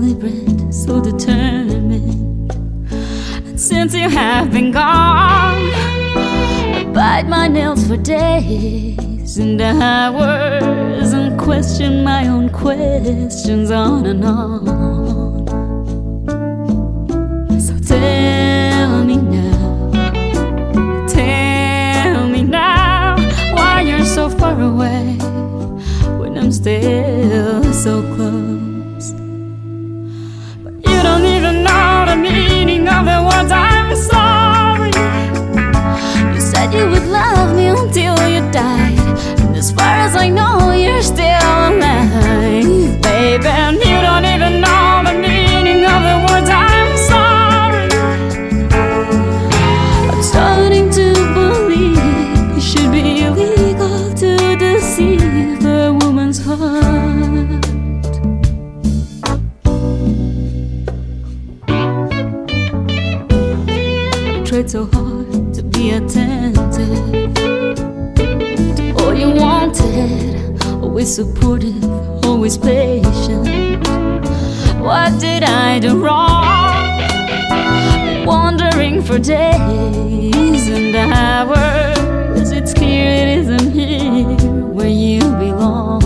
vibrant, so determined. And since you have been gone, I bite my nails for days and hours and question my own questions on and on. So tell me now, why you're so far away when I'm still so close. But you don't even know the meaning of the words I'm sorry. You said you would love me until you died, and as far as I know, you're still alive, baby. And you don't even know the meaning of the words I'm sorry. I'm starting to believe it should be illegal to deceive a woman's heart. I tried so hard to be attentive to all you wanted, always supportive, always patient. What did I do wrong? Wandering for days and hours, it's clear it isn't here where you belong.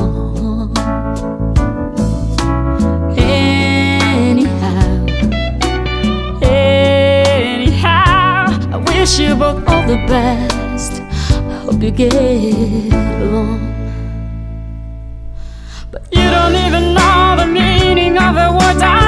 Anyhow, I wish you both all the best. I hope you get along. But you don't even know the meaning of the words I